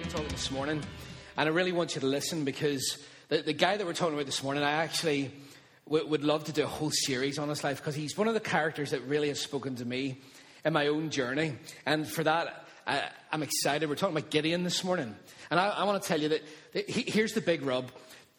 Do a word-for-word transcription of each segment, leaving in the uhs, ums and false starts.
talking this morning, and I really want you to listen, because the, the guy that we're talking about this morning, I actually w- would love to do a whole series on his life, because he's one of the characters that really has spoken to me in my own journey. And for that, I, I'm excited. We're talking about Gideon this morning. And I, I want to tell you that, that he, here's the big rub.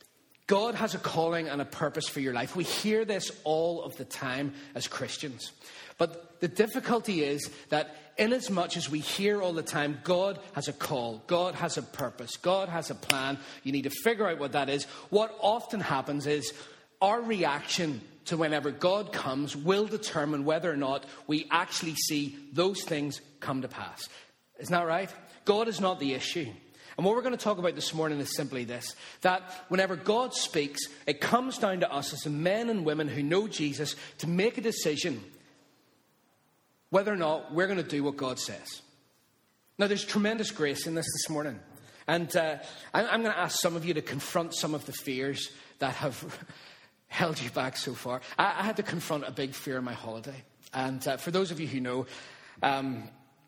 God has a calling and a purpose for your life. We hear this all of the time as Christians. But the difficulty is that inasmuch as we hear all the time, God has a call, God has a purpose, God has a plan, you need to figure out what that is. What often happens is our reaction to whenever God comes will determine whether or not we actually see those things come to pass. Isn't that right? God is not the issue. And what we're going to talk about this morning is simply this, that whenever God speaks, it comes down to us as the men and women who know Jesus to make a decision whether or not we're going to do what God says. Now, there's tremendous grace in this this morning. And uh, I'm going to ask some of you to confront some of the fears that have held you back so far. I, I had to confront a big fear on my holiday. And uh, for those of you who know, um,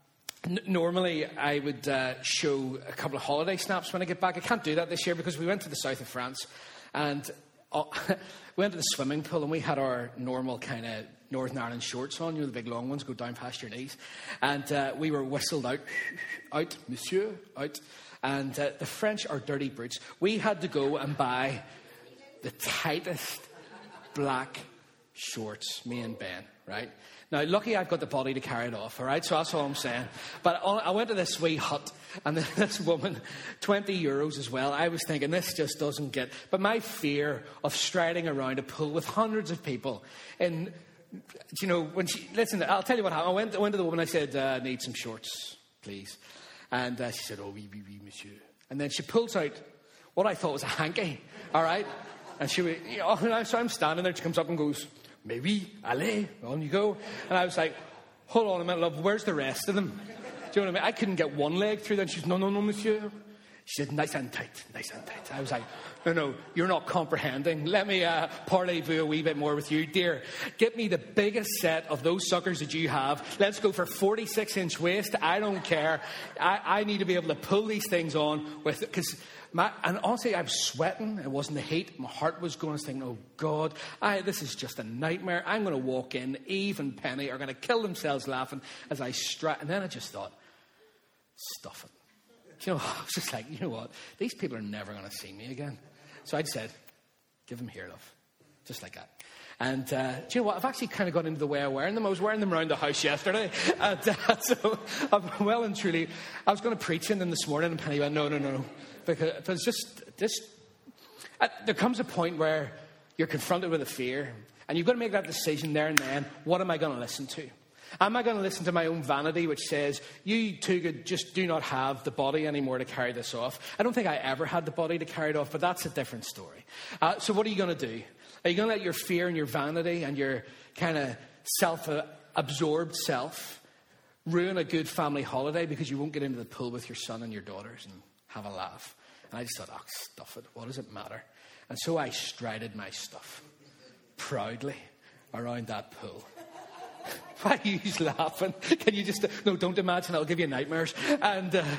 n- normally I would uh, show a couple of holiday snaps when I get back. I can't do that this year because we went to the south of France. And uh, we went to the swimming pool and we had our normal kind of Northern Ireland shorts on, you know, the big long ones, go down past your knees. And uh, we were whistled out, out, monsieur, out. And uh, the French are dirty brutes. We had to go and buy the tightest black shorts, me and Ben, right? Now, lucky I've got the body to carry it off, all right? So that's all I'm saying. But I went to this wee hut, and this woman, twenty euros as well. I was thinking, this just doesn't get... But my fear of striding around a pool with hundreds of people in... You know, when she, listen, I'll tell you what happened. I went, I went to the woman, I said, uh, I need some shorts, please. And uh, she said, oh, oui, oui, oui, monsieur. And then she pulls out what I thought was a hanky, all right? And she, you know, so I'm standing there, she comes up and goes, mais oui, allez, on you go. And I was like, hold on a minute, love, where's the rest of them? Do you know what I mean? I couldn't get one leg through that. She said, no, no, no, monsieur. She said, nice and tight, nice and tight. I was like, no, no, you're not comprehending. Let me uh, parlez-vous a wee bit more with you. Dear, get me the biggest set of those suckers that you have. Let's go for forty-six inch waist. I don't care. I, I need to be able to pull these things on with, because my, and honestly, I was sweating. It wasn't the heat. My heart was going. I was thinking, oh God, I, this is just a nightmare. I'm going to walk in. Eve and Penny are going to kill themselves laughing as I strut. And then I just thought, stuff it. You know, I was just like, you know what? These people are never going to see me again. So I said, give them here, love. Just like that. And uh, do you know what? I've actually kind of got into the way of wearing them. I was wearing them around the house yesterday. And uh, so I'm well and truly, I was going to preach in them this morning. And Penny went, no, no, no, no. Because it was just, just uh, there comes a point where you're confronted with a fear. And you've got to make that decision there and then. What am I going to listen to? Am I going to listen to my own vanity, which says, you two could just do not have the body anymore to carry this off? I don't think I ever had the body to carry it off, but that's a different story. Uh, so what are you going to do? Are you going to let your fear and your vanity and your kind of self-absorbed self ruin a good family holiday because you won't get into the pool with your son and your daughters and have a laugh? And I just thought, oh, stuff it. What does it matter? And so I strided my stuff proudly around that pool. Why are you laughing? Can you just... No, don't imagine. I'll give you nightmares. And uh,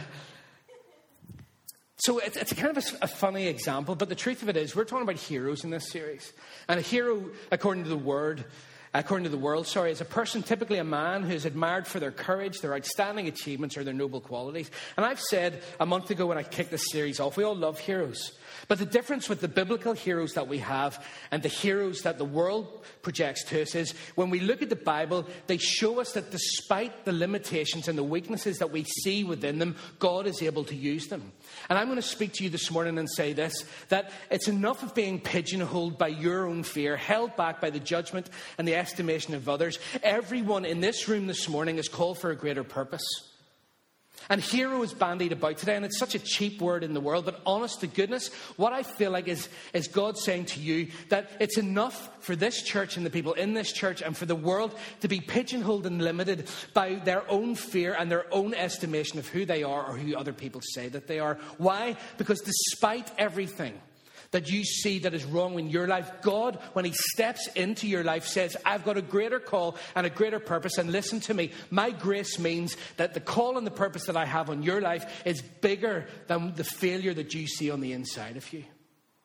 so it's, it's kind of a, a funny example, but the truth of it is we're talking about heroes in this series. And a hero, according to the word, according to the world, sorry, is a person, typically a man, who is admired for their courage, their outstanding achievements, or their noble qualities. And I've said a month ago when I kicked this series off, we all love heroes. But the difference with the biblical heroes that we have and the heroes that the world projects to us is when we look at the Bible, they show us that despite the limitations and the weaknesses that we see within them, God is able to use them. And I'm going to speak to you this morning and say this, that it's enough of being pigeonholed by your own fear, held back by the judgment and the estimation of others. Everyone in this room this morning is called for a greater purpose. And hero is bandied about today, and it's such a cheap word in the world, but honest to goodness, what I feel like is, is God saying to you that it's enough for this church and the people in this church and for the world to be pigeonholed and limited by their own fear and their own estimation of who they are or who other people say that they are. Why? Because despite everything, that you see that is wrong in your life, God, when he steps into your life, says, I've got a greater call and a greater purpose. And listen to me, my grace means that the call and the purpose that I have on your life is bigger than the failure that you see on the inside of you.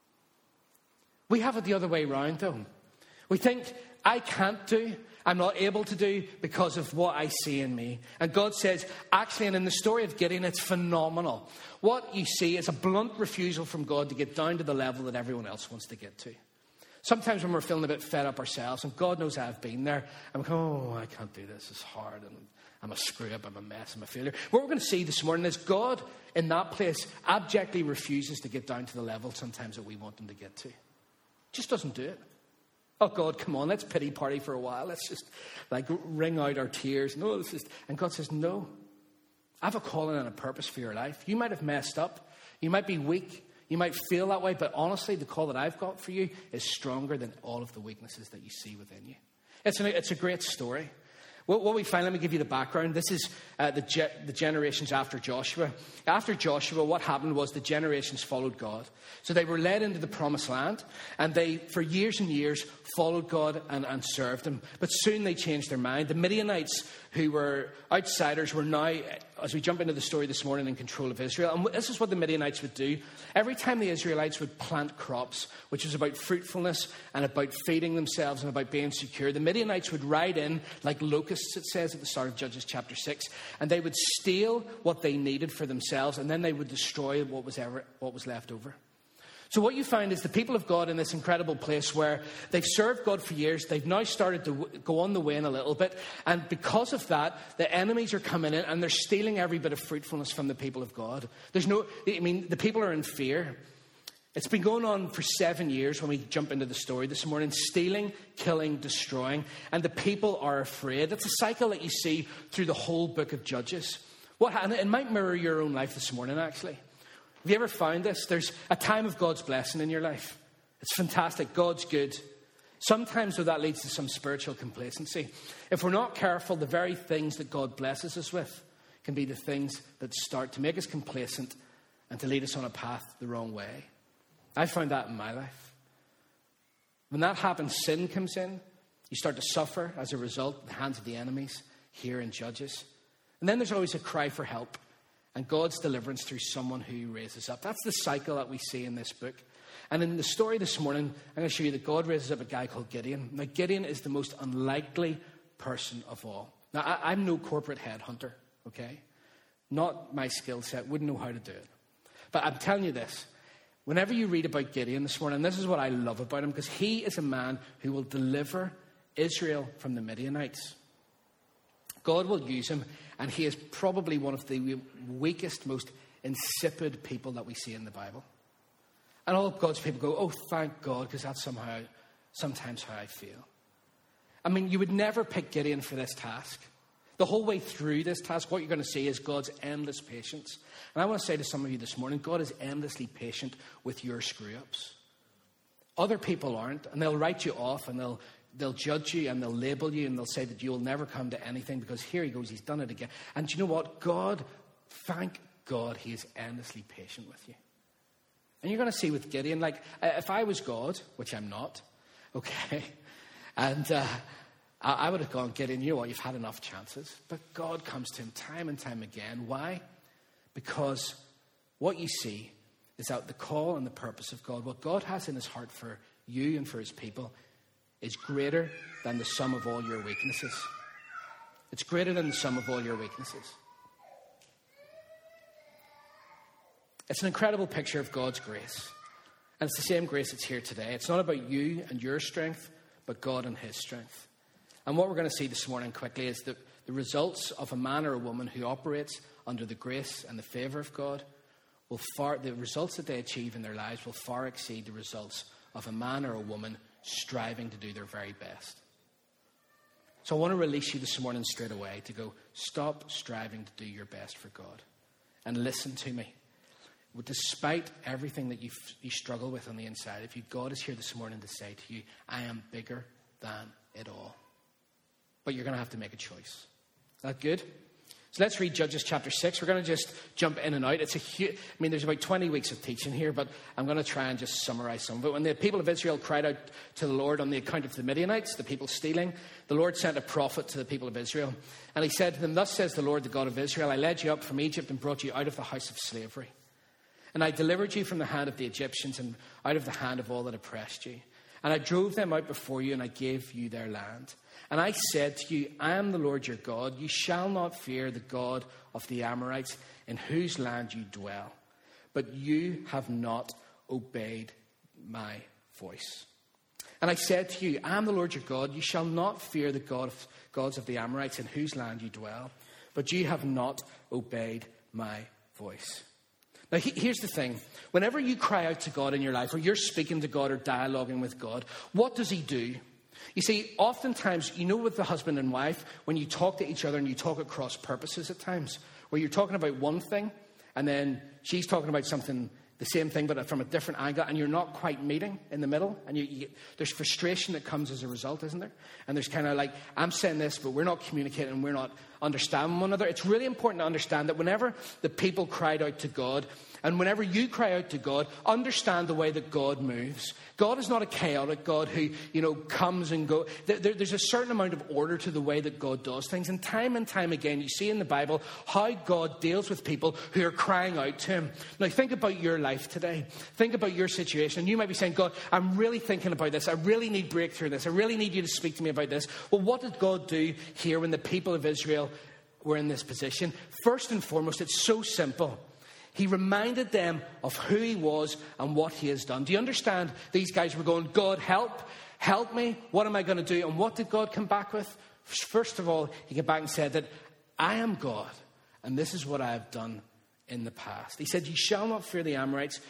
We have it the other way around, though. We think, I can't do, I'm not able to do because of what I see in me. And God says, actually, and in the story of Gideon, it's phenomenal. What you see is a blunt refusal from God to get down to the level that everyone else wants to get to. Sometimes when we're feeling a bit fed up ourselves, and God knows I've been there, I'm going, oh, I can't do this, it's hard, and I'm a screw up, I'm a mess, I'm a failure. What we're going to see this morning is God, in that place, abjectly refuses to get down to the level sometimes that we want him to get to. Just doesn't do it. Oh, God, come on, let's pity party for a while. Let's just, like, wring out our tears. No, let's just... And God says, no. I have a calling and a purpose for your life. You might have messed up. You might be weak. You might feel that way. But honestly, the call that I've got for you is stronger than all of the weaknesses that you see within you. It's, an, it's a great story. What, what we find, let me give you the background. This is uh, the, ge- the generations after Joshua. After Joshua, what happened was the generations followed God. So they were led into the promised land, and they, for years and years, followed God and, and served him. But soon they changed their mind. The Midianites, who were outsiders, were now, as we jump into the story this morning, in control of Israel. And this is what the Midianites would do. Every time the Israelites would plant crops, which was about fruitfulness and about feeding themselves and about being secure, the Midianites would ride in like locusts, it says at the start of Judges chapter six, and they would steal what they needed for themselves, and then they would destroy what was ever, what was left over. So what you find is the people of God in this incredible place where they've served God for years, they've now started to w- go on the wane a little bit. And because of that, the enemies are coming in and they're stealing every bit of fruitfulness from the people of God. There's no, I mean, the people are in fear. It's been going on for seven years when we jump into the story this morning. Stealing, killing, destroying. And the people are afraid. It's a cycle that you see through the whole book of Judges. What, and it might mirror your own life this morning, actually. Have you ever found this? There's a time of God's blessing in your life. It's fantastic. God's good. Sometimes, though, that leads to some spiritual complacency. If we're not careful, the very things that God blesses us with can be the things that start to make us complacent and to lead us on a path the wrong way. I found that in my life. When that happens, sin comes in. You start to suffer as a result at the hands of the enemies here in Judges. And then there's always a cry for help. And God's deliverance through someone who raises up. That's the cycle that we see in this book. And in the story this morning, I'm going to show you that God raises up a guy called Gideon. Now, Gideon is the most unlikely person of all. Now, I, I'm no corporate headhunter, okay? Not my skill set. Wouldn't know how to do it. But I'm telling you this. Whenever you read about Gideon this morning, this is what I love about him, because he is a man who will deliver Israel from the Midianites. God will use him, and he is probably one of the weakest, most insipid people that we see in the Bible. And all of God's people go, oh, thank God, because that's somehow, sometimes how I feel. I mean, you would never pick Gideon for this task. The whole way through this task, what you're going to see is God's endless patience. And I want to say to some of you this morning, God is endlessly patient with your screw-ups. Other people aren't, and they'll write you off, and they'll They'll judge you and they'll label you and they'll say that you'll never come to anything because here he goes, he's done it again. And do you know what? God, thank God, he is endlessly patient with you. And you're going to see with Gideon, like, if I was God, which I'm not, okay, and uh, I would have gone, Gideon, you know what, you've had enough chances. But God comes to him time and time again. Why? Because what you see is that the call and the purpose of God, what God has in his heart for you and for his people, is greater than the sum of all your weaknesses. It's greater than the sum of all your weaknesses. It's an incredible picture of God's grace. And it's the same grace that's here today. It's not about you and your strength, but God and his strength. And what we're going to see this morning quickly is that the results of a man or a woman who operates under the grace and the favour of God will far, the results that they achieve in their lives will far exceed the results of a man or a woman striving to do their very best. So I want to release you this morning straight away to go, stop striving to do your best for God. And listen to me. Despite everything that you you struggle with on the inside, if you, God is here this morning to say to you, I am bigger than it all. But you're going to have to make a choice. Is that good? So let's read Judges chapter six. We're going to just jump in and out. It's a huge, I mean, there's about twenty weeks of teaching here, but I'm going to try and just summarize some of it. When the people of Israel cried out to the Lord on the account of the Midianites, the people stealing, the Lord sent a prophet to the people of Israel. And he said to them, "Thus says the Lord, the God of Israel, I led you up from Egypt and brought you out of the house of slavery. And I delivered you from the hand of the Egyptians and out of the hand of all that oppressed you. And I drove them out before you, and I gave you their land. And I said to you, I am the Lord your God. You shall not fear the God of the Amorites, in whose land you dwell. But you have not obeyed my voice. And I said to you, I am the Lord your God. You shall not fear the God of, gods of the Amorites, in whose land you dwell. But you have not obeyed my voice." Now, he, here's the thing. Whenever you cry out to God in your life, or you're speaking to God or dialoguing with God, what does he do? You see, oftentimes, you know, with the husband and wife, when you talk to each other and you talk at cross purposes at times, where you're talking about one thing, and then she's talking about something, the same thing, but from a different angle, and you're not quite meeting in the middle, and you, you get, there's frustration that comes as a result, isn't there? And there's kind of like, I'm saying this, but we're not communicating, and we're not understanding one another. It's really important to understand that whenever the people cried out to God, and whenever you cry out to God, understand the way that God moves. God is not a chaotic God who, you know, comes and goes. There, there's a certain amount of order to the way that God does things. And time and time again, you see in the Bible how God deals with people who are crying out to him. Now, think about your life today. Think about your situation. You might be saying, God, I'm really thinking about this. I really need breakthrough in this. I really need you to speak to me about this. Well, what did God do here when the people of Israel were in this position? First and foremost, it's so simple. He reminded them of who he was and what he has done. Do you understand? These guys were going, God, help, help me. What am I going to do? And what did God come back with? First of all, he came back and said that I am God, and this is what I have done in the past. He said, you shall not fear the Amorites.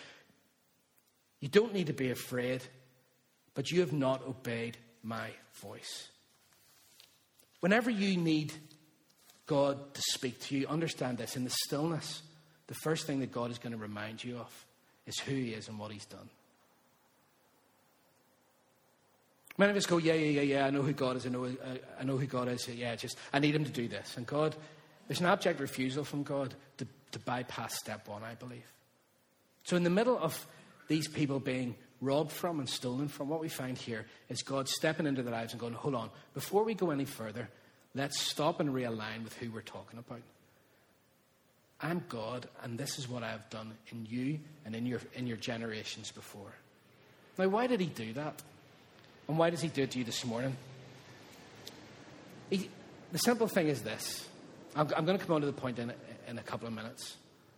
You don't need to be afraid, but you have not obeyed my voice. Whenever you need God to speak to you, understand this, in the stillness, the first thing that God is going to remind you of is who he is and what he's done. Many of us go, yeah, yeah, yeah, yeah, I know who God is, I know, I, I know who God is, yeah, just, I need him to do this. And God, there's an abject refusal from God to, to bypass step one, I believe. So in the middle of these people being robbed from and stolen from, what we find here is God stepping into their lives and going, hold on, before we go any further, let's stop and realign with who we're talking about. I'm God, and this is what I have done in you and in your in your generations before. Now, why did he do that? And why does he do it to you this morning? He, the simple thing is this. I'm, I'm going to come on to the point in, in a couple of minutes.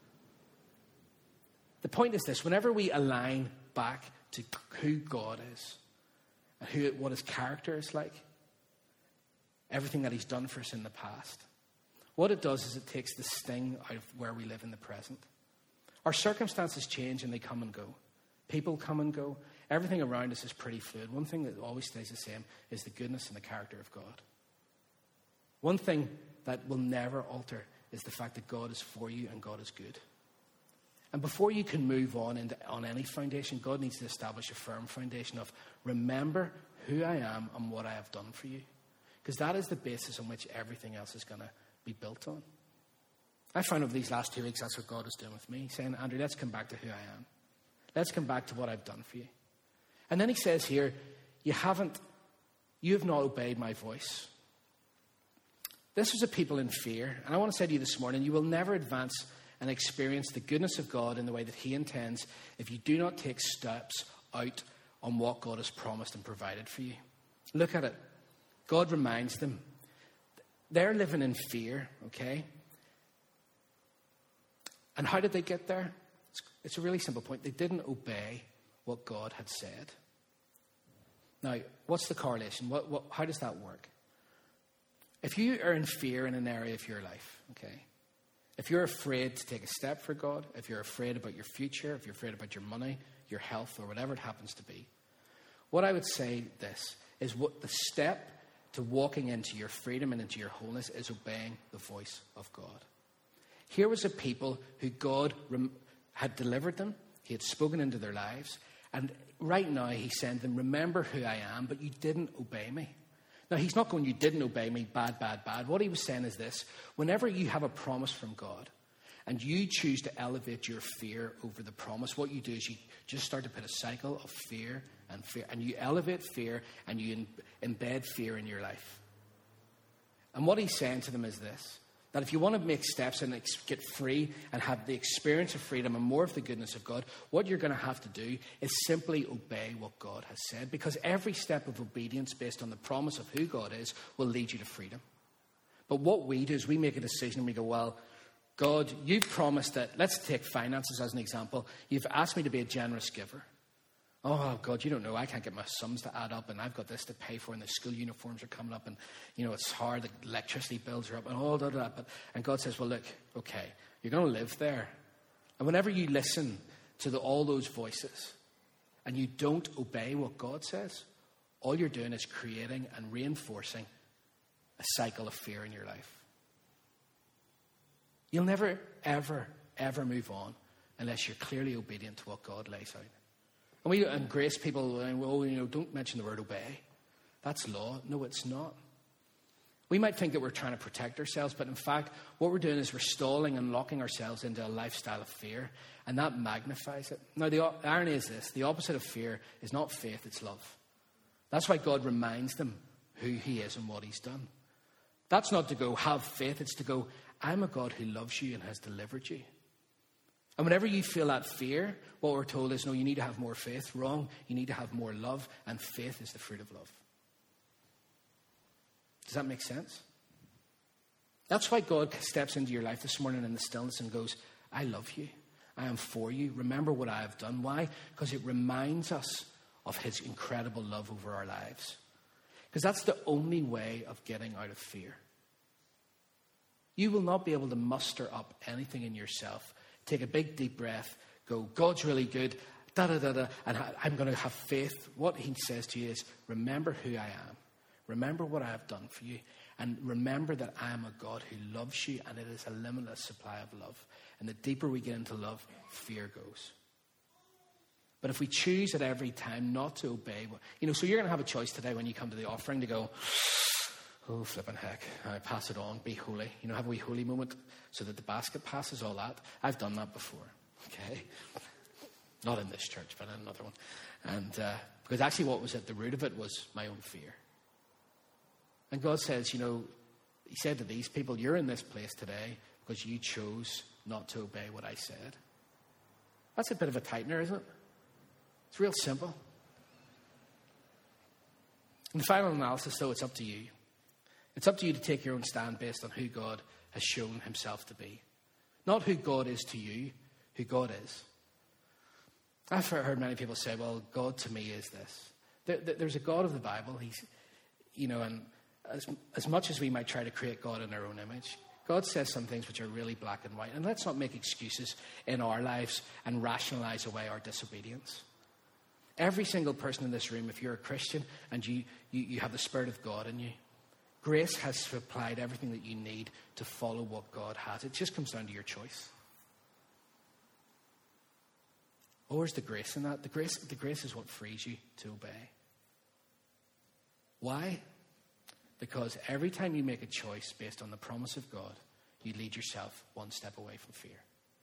The point is this. Whenever we align back to who God is and who what his character is like, everything that he's done for us in the past, what it does is it takes the sting out of where we live in the present. Our circumstances change and they come and go. People come and go. Everything around us is pretty fluid. One thing that always stays the same is the goodness and the character of God. One thing that will never alter is the fact that God is for you and God is good. And before you can move on into, on any foundation, God needs to establish a firm foundation of remember who I am and what I have done for you. Because that is the basis on which everything else is going to be built on. I found over these last two weeks that's what God is doing with me, saying, Andrew, let's come back to who I am. Let's come back to what I've done for you. And then he says here, you haven't, you have not obeyed my voice. This was a people in fear. And I want to say to you this morning, you will never advance and experience the goodness of God in the way that he intends if you do not take steps out on what God has promised and provided for you. Look at it. God reminds them. They're living in fear, okay? And how did they get there? It's, it's a really simple point. They didn't obey what God had said. Now, what's the correlation? What, what, how does that work? If you are in fear in an area of your life, okay, if you're afraid to take a step for God, if you're afraid about your future, if you're afraid about your money, your health, or whatever it happens to be, what I would say this is what the step to walking into your freedom and into your wholeness is obeying the voice of God. Here was a people who God rem- had delivered them. He had spoken into their lives. And right now he's saying to them, remember who I am, but you didn't obey me. Now, he's not going, you didn't obey me, bad, bad, bad. What he was saying is this: whenever you have a promise from God and you choose to elevate your fear over the promise, what you do is you just start to put a cycle of fear and fear, and you elevate fear and you in, embed fear in your life. And what he's saying to them is this: that if you want to make steps and ex- get free and have the experience of freedom and more of the goodness of God, what you're going to have to do is simply obey what God has said, because every step of obedience based on the promise of who God is will lead you to freedom. But what we do is we make a decision and we go, well, God, you've promised that, let's take finances as an example. You've asked me to be a generous giver. Oh, God, you don't know. I can't get my sums to add up, and I've got this to pay for, and the school uniforms are coming up, and, you know, it's hard. The electricity bills are up, and all that. But, and God says, well, look, okay, you're going to live there. And whenever you listen to the, all those voices and you don't obey what God says, all you're doing is creating and reinforcing a cycle of fear in your life. You'll never, ever, ever move on unless you're clearly obedient to what God lays out. And we and grace people, well, you know, don't mention the word obey. That's law. No, it's not. We might think that we're trying to protect ourselves, but in fact, what we're doing is we're stalling and locking ourselves into a lifestyle of fear, and that magnifies it. Now, the irony is this: the opposite of fear is not faith, it's love. That's why God reminds them who he is and what he's done. That's not to go, have faith. It's to go, I'm a God who loves you and has delivered you. And whenever you feel that fear, what we're told is, no, you need to have more faith. Wrong. You need to have more love, and faith is the fruit of love. Does that make sense? That's why God steps into your life this morning in the stillness and goes, I love you. I am for you. Remember what I have done. Why? Because it reminds us of his incredible love over our lives. Because that's the only way of getting out of fear. You will not be able to muster up anything in yourself. Take a big deep breath, go, God's really good, da da da da, and I'm going to have faith. What he says to you is, remember who I am. Remember what I have done for you. And remember that I am a God who loves you, and it is a limitless supply of love. And the deeper we get into love, fear goes. But if we choose at every time not to obey, you know, so you're going to have a choice today when you come to the offering to go, oh, flipping heck, I pass it on, be holy. You know, have a wee holy moment so that the basket passes, all that. I've done that before, okay? Not in this church, but in another one. And uh, because actually what was at the root of it was my own fear. And God says, you know, he said to these people, you're in this place today because you chose not to obey what I said. That's a bit of a tightener, isn't it? It's real simple. In the final analysis, though, it's up to you. It's up to you to take your own stand based on who God has shown himself to be. Not who God is to you, who God is. I've heard many people say, well, God to me is this. There's a God of the Bible. He's, you know, and as, as much as we might try to create God in our own image, God says some things which are really black and white. And let's not make excuses in our lives and rationalize away our disobedience. Every single person in this room, if you're a Christian and you, you, you have the Spirit of God in you, grace has supplied everything that you need to follow what God has. It just comes down to your choice. Oh, where's the grace in that? The grace, the grace is what frees you to obey. Why? Because every time you make a choice based on the promise of God, you lead yourself one step away from fear.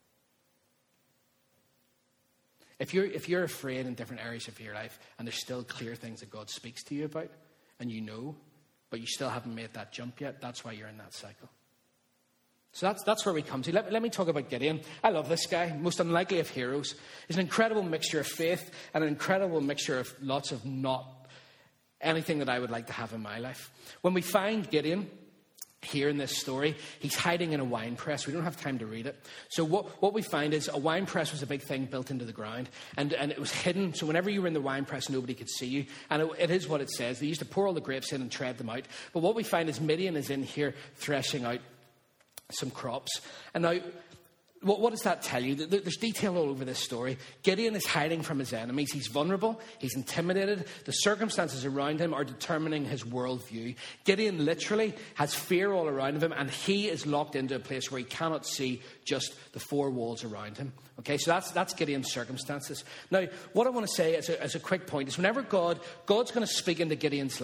If you're, if you're afraid in different areas of your life and there's still clear things that God speaks to you about and you know, but you still haven't made that jump yet, that's why you're in that cycle. So that's that's where we come to. Let, let me talk about Gideon. I love this guy, most unlikely of heroes. He's an incredible mixture of faith and an incredible mixture of lots of not anything that I would like to have in my life. When we find Gideon here in this story, he's hiding in a wine press. We don't have time to read it. So what, what we find is a wine press was a big thing built into the ground, and, and it was hidden. So whenever you were in the wine press, nobody could see you. And it, it is what it says. They used to pour all the grapes in and tread them out. But what we find is Midian is in here threshing out some crops. And now, what, what does that tell you? There's detail all over this story. Gideon is hiding from his enemies. He's vulnerable. He's intimidated. The circumstances around him are determining his worldview. Gideon literally has fear all around him, and he is locked into a place where he cannot see just the four walls around him. Okay, so that's that's Gideon's circumstances. Now, what I want to say as a, as a quick point is whenever God, God's going to speak into Gideon's life,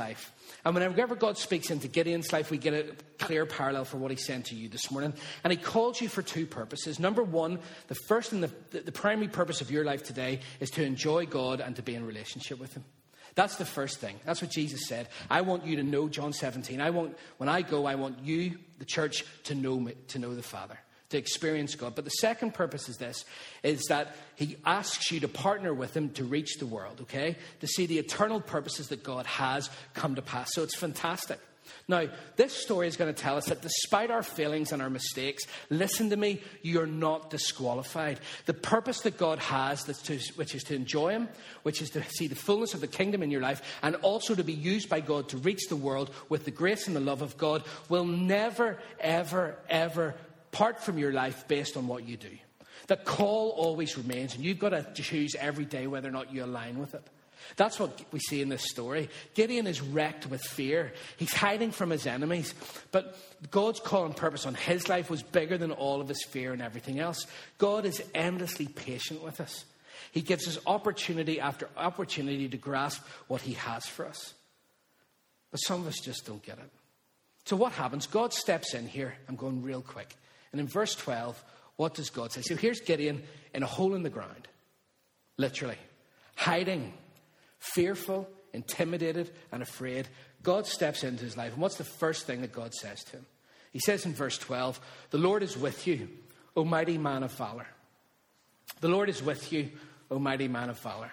And whenever God speaks into Gideon's life, we get a clear parallel for what he's saying to you this morning. And he calls you for two purposes. Number one, the first and the, the primary purpose of your life today is to enjoy God and to be in relationship with him. That's the first thing. That's what Jesus said. I want you to know, John seventeen. I want, when I go, I want you, the church, to know me, to know the Father, to experience God. But the second purpose is this, is that he asks you to partner with him to reach the world, okay? To see the eternal purposes that God has come to pass. So it's fantastic. Now, this story is going to tell us that despite our failings and our mistakes, listen to me, you're not disqualified. The purpose that God has, that's to, which is to enjoy him, which is to see the fullness of the kingdom in your life, and also to be used by God to reach the world with the grace and the love of God, will never, ever, ever part from your life based on what you do. The call always remains, and you've got to choose every day whether or not you align with it. That's what we see in this story. Gideon is wrecked with fear. He's hiding from his enemies. But God's call and purpose on his life was bigger than all of his fear and everything else. God is endlessly patient with us. He gives us opportunity after opportunity to grasp what he has for us. But some of us just don't get it. So what happens? God steps in here. I'm going real quick. And in verse twelve, what does God say? So here's Gideon in a hole in the ground. Literally. Hiding. Fearful, intimidated, and afraid. God steps into his life. And what's the first thing that God says to him? He says in verse twelve, the Lord is with you, O mighty man of valor. The Lord is with you, O mighty man of valor.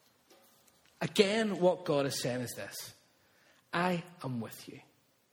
Again, what God is saying is this. I am with you.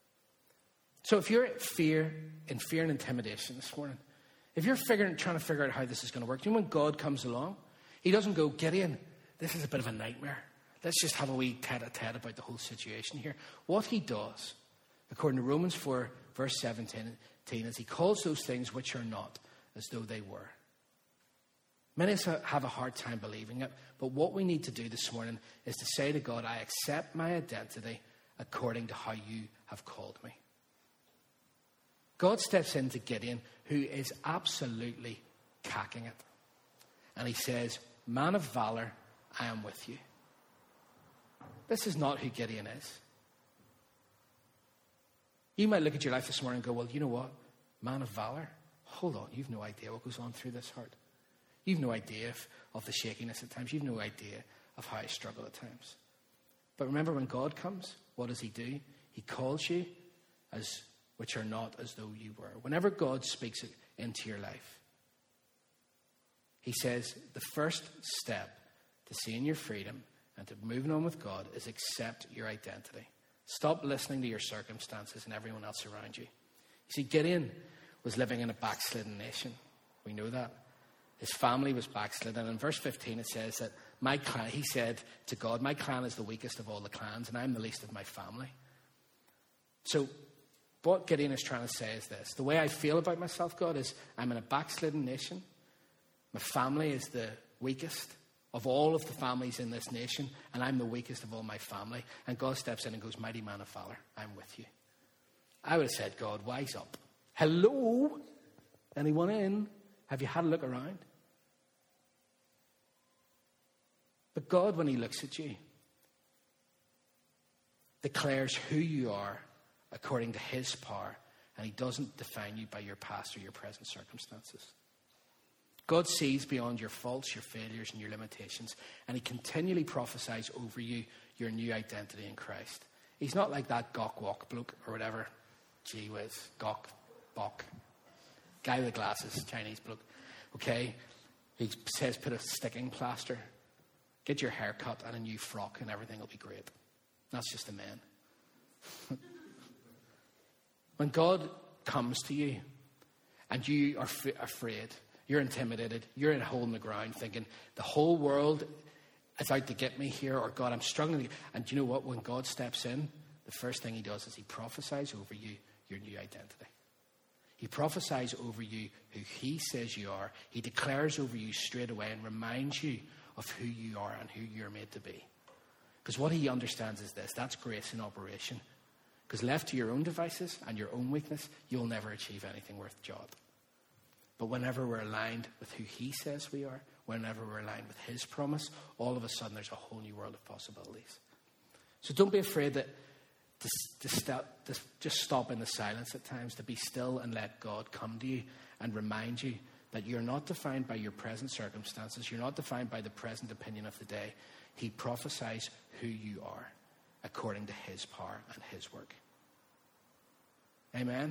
So if you're in fear, in fear and intimidation this morning, if you're figuring, trying to figure out how this is going to work, do you know when God comes along, he doesn't go, Gideon, this is a bit of a nightmare. Let's just have a wee tete-a-tete about the whole situation here. What he does, according to Romans four, verse seventeen, is he calls those things which are not as though they were. Many of us have a hard time believing it, but what we need to do this morning is to say to God, I accept my identity according to how you have called me. God steps into Gideon, who is absolutely cacking it. And he says, man of valor, I am with you. This is not who Gideon is. You might look at your life this morning and go, well, you know what? Man of valor? Hold on, you've no idea what goes on through this heart. You've no idea of, of the shakiness at times. You've no idea of how I struggle at times. But remember, when God comes, what does he do? He calls you as which are not as though you were. Whenever God speaks it into your life, he says the first step to seeing your freedom and to moving on with God is accept your identity. Stop listening to your circumstances and everyone else around you. You see, Gideon was living in a backslidden nation. We know that. His family was backslidden. And in verse fifteen it says that my clan, he said to God, my clan is the weakest of all the clans and I'm the least of my family. So what Gideon is trying to say is this. The way I feel about myself, God, is I'm in a backslidden nation. My family is the weakest of all of the families in this nation, and I'm the weakest of all my family. And God steps in and goes, mighty man of valor, I'm with you. I would have said, God, wise up. Hello? Anyone in? Have you had a look around? But God, when he looks at you, declares who you are according to his power, and he doesn't define you by your past or your present circumstances. God sees beyond your faults, your failures, and your limitations, and he continually prophesies over you your new identity in Christ. He's not like that gawk walk bloke or whatever. Gee whiz, gawk, bok. Guy with the glasses, Chinese bloke. Okay? He says put a sticking plaster, get your hair cut and a new frock and everything will be great. That's just a man. When God comes to you and you are f- afraid, you're intimidated, you're in a hole in the ground thinking the whole world is out to get me here, or God, I'm struggling. And do you know what? When God steps in, the first thing he does is he prophesies over you your new identity. He prophesies over you who he says you are. He declares over you straight away and reminds you of who you are and who you're made to be. Because what he understands is this, that's grace in operation. Because left to your own devices and your own weakness, you'll never achieve anything worth the job. But whenever we're aligned with who he says we are, whenever we're aligned with his promise, all of a sudden there's a whole new world of possibilities. So don't be afraid that to, to, stop, to just stop in the silence at times, to be still and let God come to you and remind you that you're not defined by your present circumstances. You're not defined by the present opinion of the day. He prophesies who you are according to his power and his work. Amen?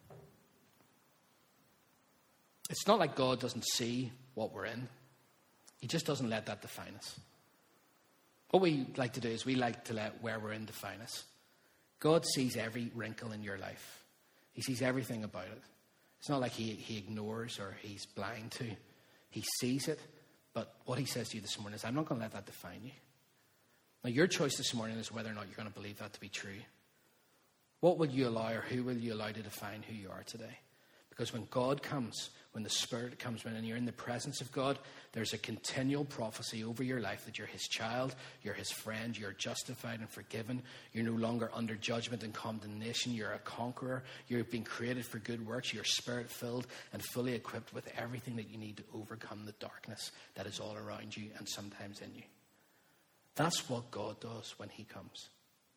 It's not like God doesn't see what we're in. He just doesn't let that define us. What we like to do is we like to let where we're in define us. God sees every wrinkle in your life. He sees everything about it. It's not like he, he ignores or he's blind to. He sees it. But what he says to you this morning is, I'm not going to let that define you. Now, your choice this morning is whether or not you're going to believe that to be true. What will you allow, or who will you allow to define who you are today? Because when God comes, when the Spirit comes in and you're in the presence of God, there's a continual prophecy over your life that you're his child, you're his friend, you're justified and forgiven. You're no longer under judgment and condemnation. You're a conqueror. You've been created for good works. You're Spirit-filled and fully equipped with everything that you need to overcome the darkness that is all around you and sometimes in you. That's what God does when he comes.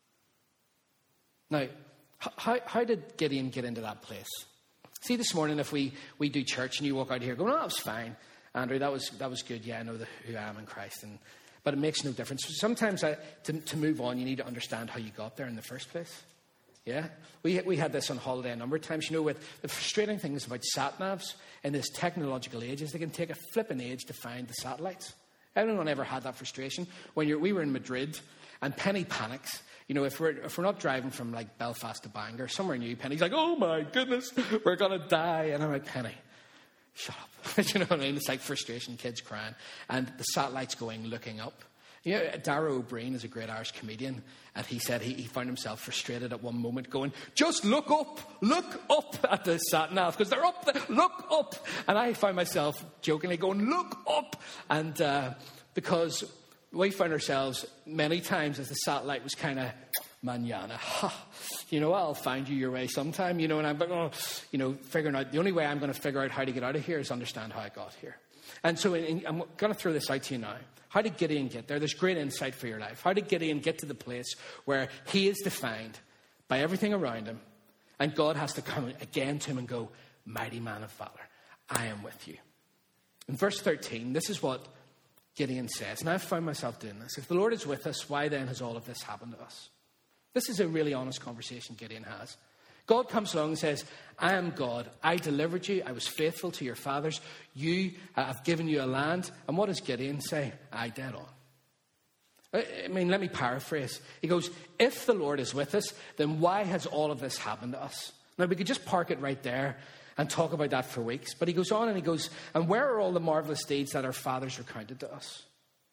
Now, how, how did Gideon get into that place? See, this morning, if we, we do church and you walk out here going, oh, that was fine, Andrew, that was that was good. Yeah, I know the, who I am in Christ. And, but it makes no difference. Sometimes I, to, to move on, you need to understand how you got there in the first place. Yeah? We we had this on holiday a number of times. You know, with the frustrating things about sat-navs in this technological age is they can take a flipping age to find the satellites. Everyone ever had that frustration? When you're, we were in Madrid and Penny panics. You know, if we're if we're not driving from like Belfast to Bangor, somewhere new, Penny's like, oh my goodness, we're going to die. And I'm like, Penny, shut up. You know what I mean? It's like frustration, kids crying. And the satellite's going, looking up. You know, Dara O'Brien is a great Irish comedian. And he said he, he found himself frustrated at one moment going, just look up, look up at the sat-nav, because they're up there, look up. And I found myself jokingly going, look up. And uh, because we found ourselves many times as the satellite was kind of, manana, ha, you know, I'll find you your way sometime, you know, and I'm, oh, you know, figuring out, the only way I'm going to figure out how to get out of here is understand how I got here. And so in, in, I'm going to throw this out to you now. How did Gideon get there? There's great insight for your life. How did Gideon get to the place where he is defined by everything around him, and God has to come again to him and go, mighty man of valor, I am with you. In verse thirteen, this is what Gideon says, and I've found myself doing this. If the Lord is with us, why then has all of this happened to us? This is a really honest conversation Gideon has. God comes along and says, I am God. I delivered you. I was faithful to your fathers. You, uh, I've given you a land. And what does Gideon say? I dead on. I mean, let me paraphrase. He goes, if the Lord is with us, then why has all of this happened to us? Now, we could just park it right there and talk about that for weeks. But he goes on and he goes, and where are all the marvelous deeds that our fathers recounted to us?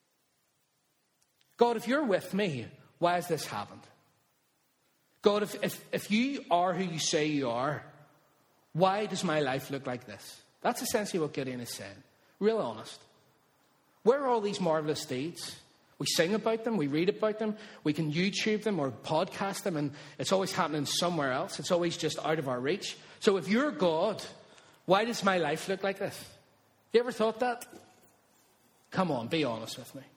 God, if you're with me, why has this happened? God, if, if, if you are who you say you are, why does my life look like this? That's essentially what Gideon is saying. Real honest. Where are all these marvelous deeds? We sing about them, we read about them, we can YouTube them or podcast them, and it's always happening somewhere else. It's always just out of our reach. So if you're God, why does my life look like this? You ever thought that? Come on, be honest with me.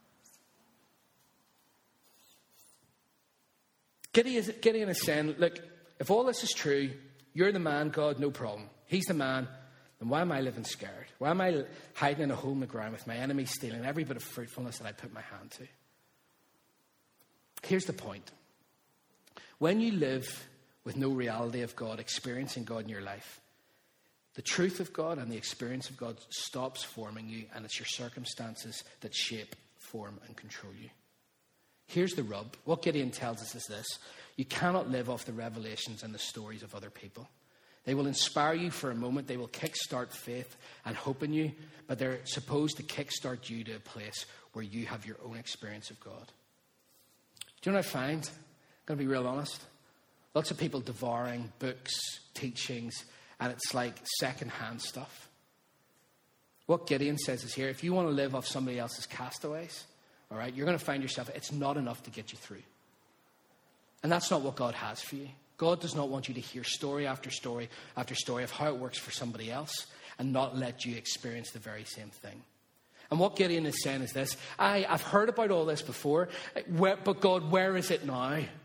Gideon, Gideon is saying, look, if all this is true, you're the man, God, no problem. He's the man. Then why am I living scared? Why am I hiding in a hole in the ground with my enemies stealing every bit of fruitfulness that I put my hand to? Here's the point. When you live with no reality of God, experiencing God in your life, the truth of God and the experience of God stops forming you, and it's your circumstances that shape, form, and control you. Here's the rub. What Gideon tells us is this. You cannot live off the revelations and the stories of other people. They will inspire you for a moment. They will kickstart faith and hope in you. But they're supposed to kickstart you to a place where you have your own experience of God. Do you know what I find? I'm going to be real honest. Lots of people devouring books, teachings, and it's like secondhand stuff. What Gideon says is here, if you want to live off somebody else's castaways, all right, you're going to find yourself, it's not enough to get you through. And that's not what God has for you. God does not want you to hear story after story after story of how it works for somebody else and not let you experience the very same thing. And what Gideon is saying is this. I, I've heard about all this before, but God, where is it now?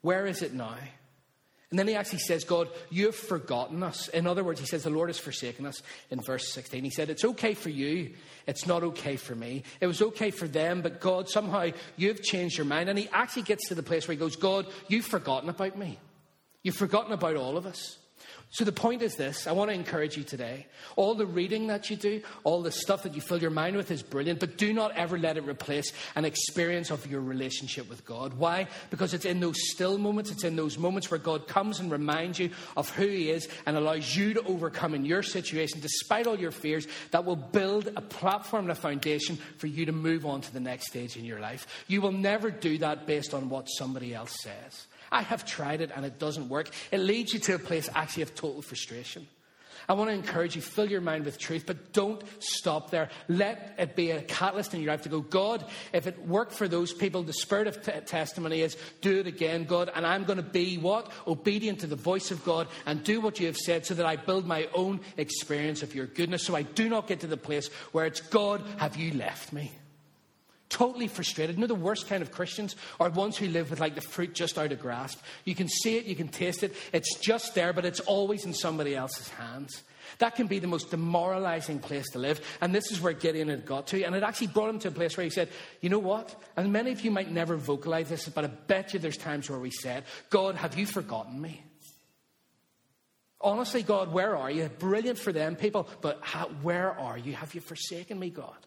Where is it now? And then he actually says, God, you have forgotten us. In other words, he says, the Lord has forsaken us in verse sixteen. He said, it's okay for you. It's not okay for me. It was okay for them, but God, somehow you've changed your mind. And he actually gets to the place where he goes, God, you've forgotten about me. You've forgotten about all of us. So the point is this. I want to encourage you today. All the reading that you do, all the stuff that you fill your mind with is brilliant, but do not ever let it replace an experience of your relationship with God. Why? Because it's in those still moments, it's in those moments where God comes and reminds you of who he is and allows you to overcome in your situation, despite all your fears, that will build a platform and a foundation for you to move on to the next stage in your life. You will never do that based on what somebody else says. I have tried it and it doesn't work. It leads you to a place actually of total frustration. I want to encourage you, fill your mind with truth, but don't stop there. Let it be a catalyst in your life to go, God, if it worked for those people, the spirit of t- testimony is, do it again, God, and I'm going to be what? Obedient to the voice of God and do what you have said so that I build my own experience of your goodness, so I do not get to the place where it's, God, have you left me? Totally frustrated. You know, the worst kind of Christians are ones who live with like the fruit just out of grasp. You can see it, you can taste it. It's just there, but it's always in somebody else's hands. That can be the most demoralizing place to live. And this is where Gideon had got to. And it actually brought him to a place where he said, you know what? And many of you might never vocalize this, but I bet you there's times where we said, God, have you forgotten me? Honestly, God, where are you? Brilliant for them people, but how, where are you? Have you forsaken me, God?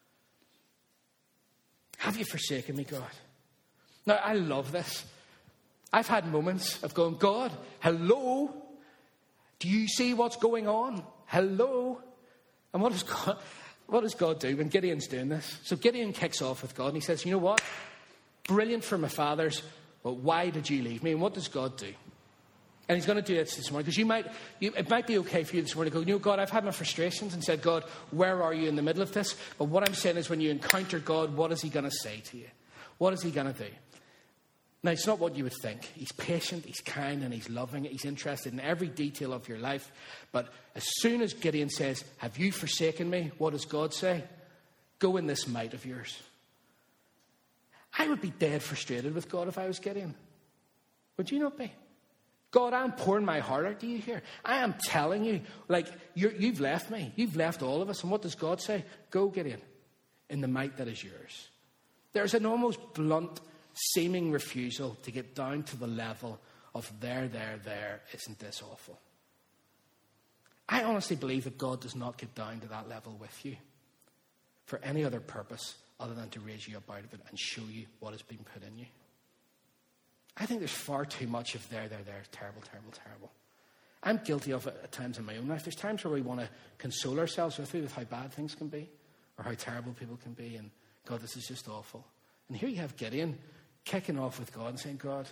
Have you forsaken me, God? Now, I love this. I've had moments of going, God, hello? Do you see what's going on? Hello? And what does God, what does God do when Gideon's doing this? So Gideon kicks off with God and he says, you know what? Brilliant for my fathers, but why did you leave me? And what does God do? And he's going to do this this morning because you might, you, it might be okay for you this morning to go, you know, God, I've had my frustrations and said, God, where are you in the middle of this? But what I'm saying is when you encounter God, what is he going to say to you? What is he going to do? Now, it's not what you would think. He's patient, he's kind, and he's loving. He's interested in every detail of your life. But as soon as Gideon says, have you forsaken me? What does God say? Go in this might of yours. I would be dead frustrated with God if I was Gideon. Would you not be? God, I'm pouring my heart out to you here. I am telling you, like, you're, you've left me. You've left all of us. And what does God say? Go, Gideon, in the might that is yours. There's an almost blunt, seeming refusal to get down to the level of there, there, there. Isn't this awful? I honestly believe that God does not get down to that level with you for any other purpose other than to raise you up out of it and show you what has been put in you. I think there's far too much of there, there, there, terrible, terrible, terrible. I'm guilty of it at times in my own life. There's times where we want to console ourselves with, with how bad things can be or how terrible people can be. And God, this is just awful. And here you have Gideon kicking off with God and saying, God,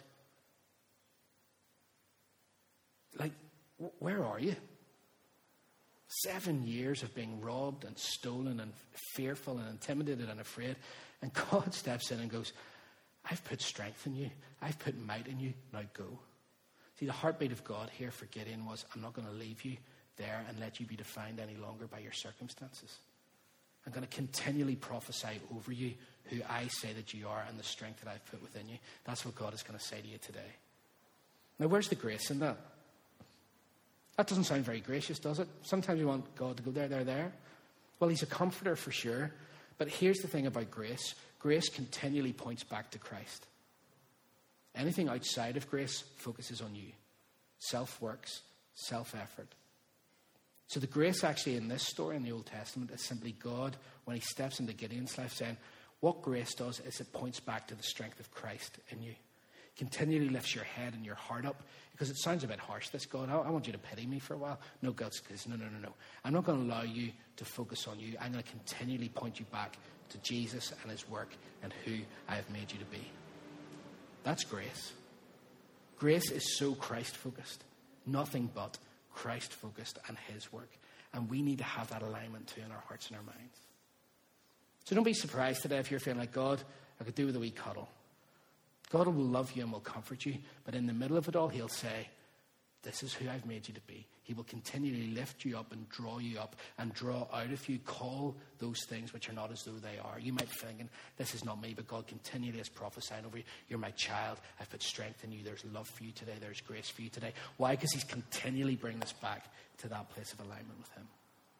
like, where are you? Seven years of being robbed and stolen and fearful and intimidated and afraid. And God steps in and goes, I've put strength in you. I've put might in you. Now go. See, the heartbeat of God here for Gideon was, I'm not going to leave you there and let you be defined any longer by your circumstances. I'm going to continually prophesy over you who I say that you are and the strength that I've put within you. That's what God is going to say to you today. Now, where's the grace in that? That doesn't sound very gracious, does it? Sometimes we want God to go there, there, there. Well, he's a comforter for sure. But here's the thing about grace. Grace continually points back to Christ. Anything outside of grace focuses on you. Self-works, self-effort. So the grace actually in this story in the Old Testament is simply God, when he steps into Gideon's life, saying, what grace does is it points back to the strength of Christ in you. Continually lifts your head and your heart up, because it sounds a bit harsh, this God. I, I want you to pity me for a while. No, God says, no, no, no, no. I'm not going to allow you to focus on you. I'm going to continually point you back to Jesus and his work and who I have made you to be. That's grace. Grace is so Christ-focused. Nothing but Christ-focused and his work. And we need to have that alignment too in our hearts and our minds. So don't be surprised today if you're feeling like, God, I could do with a wee cuddle. God will love you and will comfort you. But in the middle of it all, he'll say, This is who I've made you to be. He will continually lift you up and draw you up and draw out of you. Call those things which are not as though they are. You might be thinking, this is not me, but God continually is prophesying over you. You're my child. I've put strength in you. There's love for you today. There's grace for you today. Why? Because he's continually bringing us back to that place of alignment with him.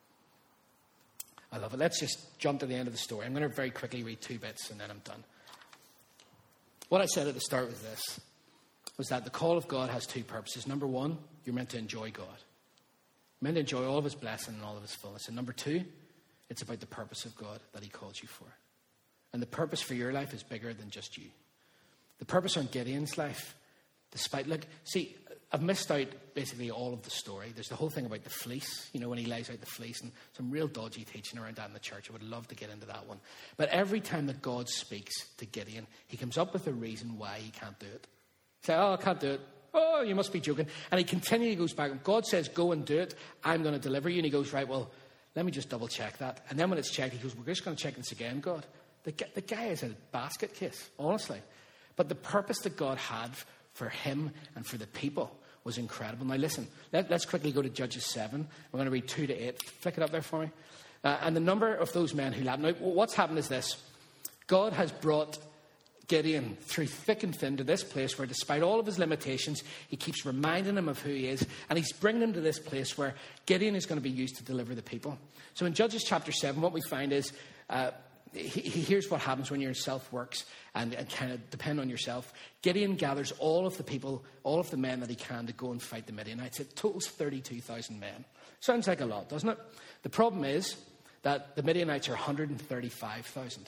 I love it. Let's just jump to the end of the story. I'm going to very quickly read two bits and then I'm done. What I said at the start was this, was that the call of God has two purposes. Number one, you're meant to enjoy God. You're meant to enjoy all of his blessing and all of his fullness. And number two, it's about the purpose of God that he calls you for. And the purpose for your life is bigger than just you. The purpose on Gideon's life, despite, look, see, I've missed out basically all of the story. There's the whole thing about the fleece, you know, when he lays out the fleece, and some real dodgy teaching around that in the church. I would love to get into that one. But every time that God speaks to Gideon, he comes up with a reason why he can't do it. Say, oh, I can't do it. Oh, you must be joking. And he continually goes back. And God says, go and do it. I'm going to deliver you. And he goes, right, well, let me just double check that. And then when it's checked, he goes, we're just going to check this again, God. The, the guy is a basket case, honestly. But the purpose that God had for him and for the people was incredible. Now listen, let, let's quickly go to Judges seven. We're going to read two to eight. Flick it up there for me. Uh, and the number of those men who lapped. Now, what's happened is this. God has brought Gideon through thick and thin to this place where, despite all of his limitations, he keeps reminding him of who he is. And he's bringing him to this place where Gideon is going to be used to deliver the people. So in Judges chapter seven, what we find is... Uh, He, he, here's what happens when your self-works and, and kind of depend on yourself. Gideon gathers all of the people, all of the men that he can to go and fight the Midianites. It totals thirty-two thousand men. Sounds like a lot, doesn't it? The problem is that the Midianites are one hundred thirty-five thousand.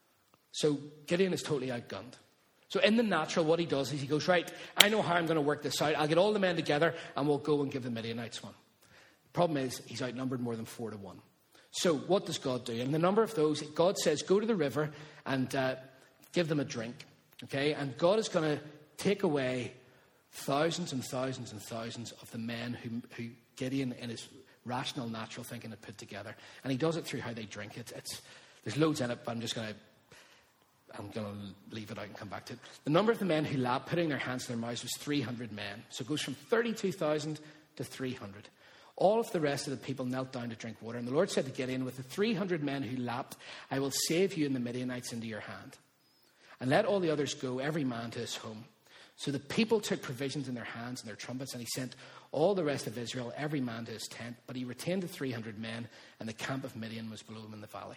So Gideon is totally outgunned. So in the natural, what he does is he goes, right, I know how I'm going to work this out. I'll get all the men together and we'll go and give the Midianites one. The problem is he's outnumbered more than four to one. So what does God do? And the number of those, God says, go to the river and uh, give them a drink. Okay? And God is going to take away thousands and thousands and thousands of the men who, who Gideon, in his rational, natural thinking, had put together. And he does it through how they drink it. It's, there's loads in it, but I'm just going to I'm going to leave it out and come back to it. The number of the men who lapped, putting their hands to their mouths, was three hundred men. So it goes from thirty-two thousand to three hundred. All of the rest of the people knelt down to drink water. And the Lord said to Gideon, with the three hundred men who lapped, I will save you and the Midianites into your hand. And let all the others go, every man to his home. So the people took provisions in their hands and their trumpets, and he sent all the rest of Israel, every man to his tent. But he retained the three hundred men, and the camp of Midian was below him in the valley.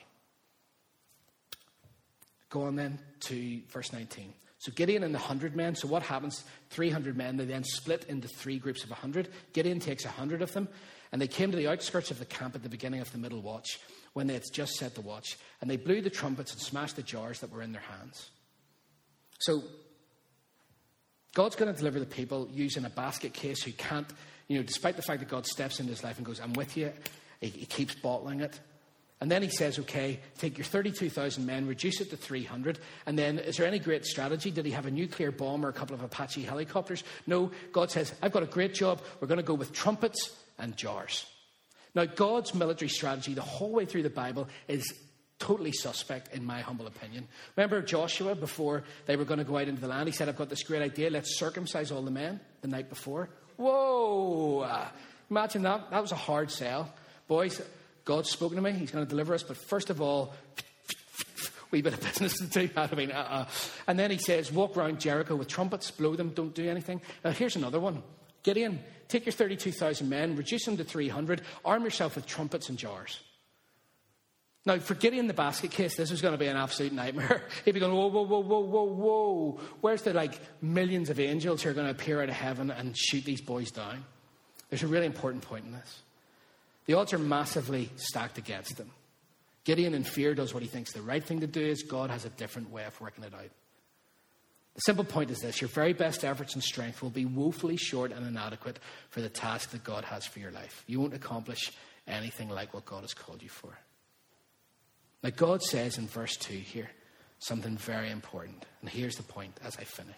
Go on then to verse nineteen. So Gideon and the hundred men, so what happens? three hundred men, they then split into three groups of one hundred. Gideon takes one hundred of them, and they came to the outskirts of the camp at the beginning of the middle watch, when they had just set the watch. And they blew the trumpets and smashed the jars that were in their hands. So God's going to deliver the people using a basket case who can't, you know, despite the fact that God steps into his life and goes, I'm with you, he, he keeps bottling it. And then he says, okay, take your thirty-two thousand men, reduce it to three hundred. And then, is there any great strategy? Did he have a nuclear bomb or a couple of Apache helicopters? No, God says, I've got a great job. We're going to go with trumpets and jars. Now, God's military strategy the whole way through the Bible is totally suspect, in my humble opinion. Remember Joshua, before they were going to go out into the land, he said, I've got this great idea. Let's circumcise all the men the night before. Whoa! Uh, imagine that. That was a hard sell. Boys, God's spoken to me. He's going to deliver us. But first of all, wee bit of business to do. I mean, uh-uh. And then he says, walk around Jericho with trumpets, blow them, don't do anything. Now, here's another one. Gideon, take your thirty-two thousand men, reduce them to three hundred, arm yourself with trumpets and jars. Now, for Gideon the basket case, this was going to be an absolute nightmare. He'd be going, whoa, whoa, whoa, whoa, whoa, whoa. Where's the, like, millions of angels who are going to appear out of heaven and shoot these boys down? There's a really important point in this. The odds are massively stacked against him. Gideon, in fear, does what he thinks the right thing to do is. God has a different way of working it out. The simple point is this. Your very best efforts and strength will be woefully short and inadequate for the task that God has for your life. You won't accomplish anything like what God has called you for. Now, God says in verse two here something very important. And here's the point as I finish.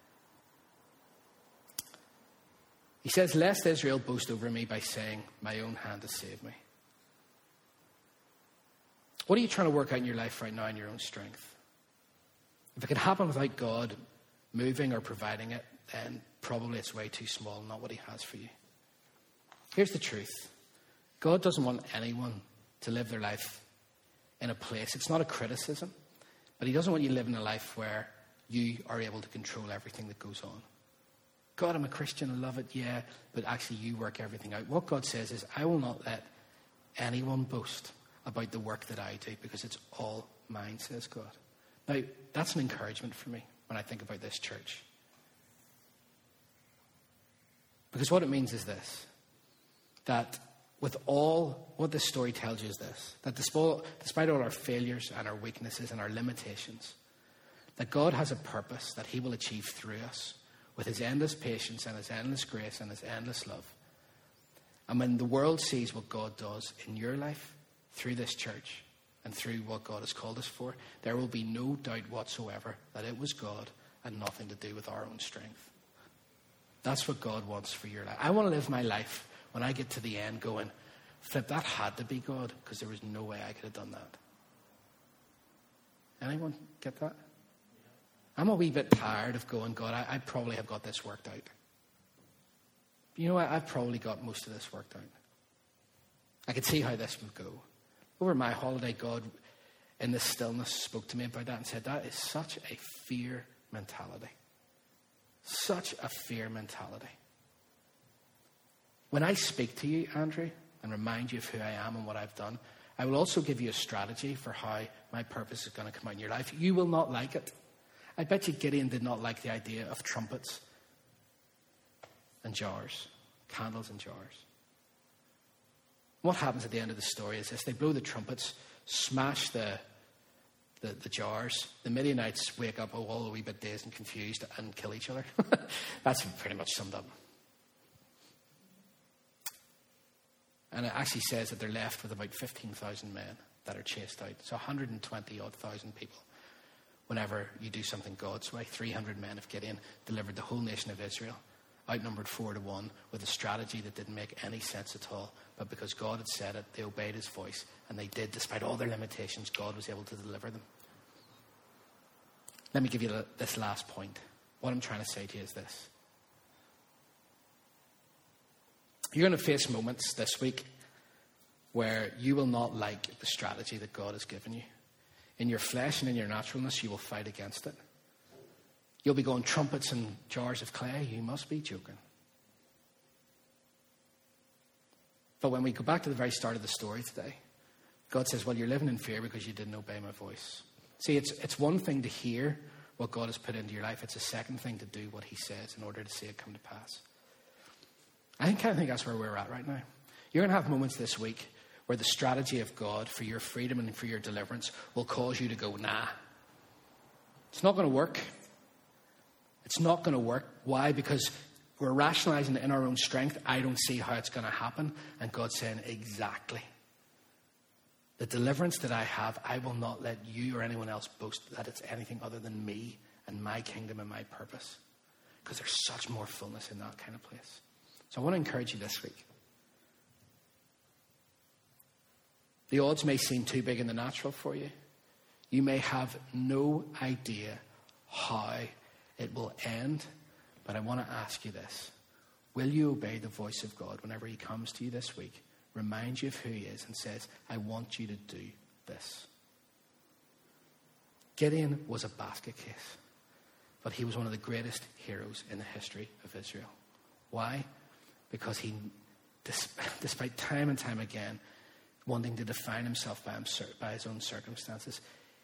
He says, lest Israel boast over me by saying, my own hand has saved me. What are you trying to work out in your life right now in your own strength? If it can happen without God moving or providing it, then probably it's way too small, not what he has for you. Here's the truth. God doesn't want anyone to live their life in a place. It's not a criticism, but he doesn't want you living a life where you are able to control everything that goes on. God, I'm a Christian, I love it, yeah, but actually you work everything out. What God says is, I will not let anyone boast about the work that I do because it's all mine, says God. Now, that's an encouragement for me when I think about this church. Because what it means is this, that with all, what this story tells you is this, that despite, despite all our failures and our weaknesses and our limitations, that God has a purpose that he will achieve through us with his endless patience and his endless grace and his endless love. And when the world sees what God does in your life through this church and through what God has called us for, there will be no doubt whatsoever that it was God and nothing to do with our own strength. That's what God wants for your life. I want to live my life when I get to the end going, flip, that had to be God because there was no way I could have done that. Anyone get that? I'm a wee bit tired of going, God, I, I probably have got this worked out. You know what? I've probably got most of this worked out. I could see how this would go. Over my holiday, God, in the stillness, spoke to me about that and said, that is such a fear mentality. Such a fear mentality. When I speak to you, Andrew, and remind you of who I am and what I've done, I will also give you a strategy for how my purpose is going to come out in your life. You will not like it. I bet you Gideon did not like the idea of trumpets and jars, candles and jars. What happens at the end of the story is this. They blow the trumpets, smash the, the, the jars. The Midianites wake up all a wee bit dazed and confused and kill each other. That's pretty much summed up. And it actually says that they're left with about fifteen thousand men that are chased out. So one hundred twenty odd thousand people. Whenever you do something God's way, three hundred men of Gideon delivered the whole nation of Israel, outnumbered four to one, with a strategy that didn't make any sense at all. But because God had said it, they obeyed his voice, and they did, despite all their limitations, God was able to deliver them. Let me give you this last point. What I'm trying to say to you is this. You're going to face moments this week where you will not like the strategy that God has given you. In your flesh and in your naturalness, you will fight against it. You'll be going, trumpets and jars of clay? You must be joking. But when we go back to the very start of the story today, God says, well, you're living in fear because you didn't obey my voice. See, it's, it's one thing to hear what God has put into your life. It's a second thing to do what he says in order to see it come to pass. I think, I think that's where we're at right now. You're going to have moments this week where the strategy of God for your freedom and for your deliverance will cause you to go, nah, it's not going to work. It's not going to work. Why? Because we're rationalizing it in our own strength. I don't see how it's going to happen. And God's saying, exactly. The deliverance that I have, I will not let you or anyone else boast that it's anything other than me and my kingdom and my purpose. Because there's such more fullness in that kind of place. So I want to encourage you this week. The odds may seem too big in the natural for you. You may have no idea how it will end. But I want to ask you this. Will you obey the voice of God whenever he comes to you this week, reminds you of who he is and says, I want you to do this? Gideon was a basket case. But he was one of the greatest heroes in the history of Israel. Why? Because he, despite time and time again, wanting to define himself by, him, by his own circumstances,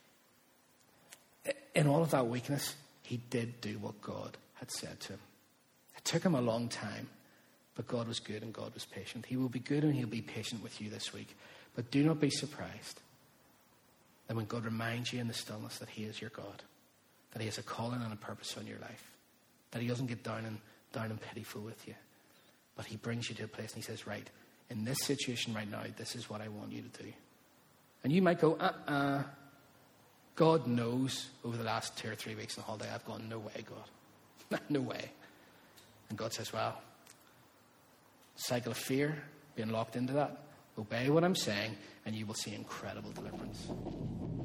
in all of that weakness, he did do what God had said to him. It took him a long time, but God was good and God was patient. He will be good and he'll be patient with you this week. But do not be surprised that when God reminds you in the stillness that he is your God, that he has a calling and a purpose on your life, that he doesn't get down and down and pitiful with you, but he brings you to a place and he says, right, in this situation right now, this is what I want you to do. And you might go, uh-uh. God knows over the last two or three weeks in the holiday, I've gone, no way, God. No way. And God says, well, cycle of fear, being locked into that, obey what I'm saying, and you will see incredible deliverance.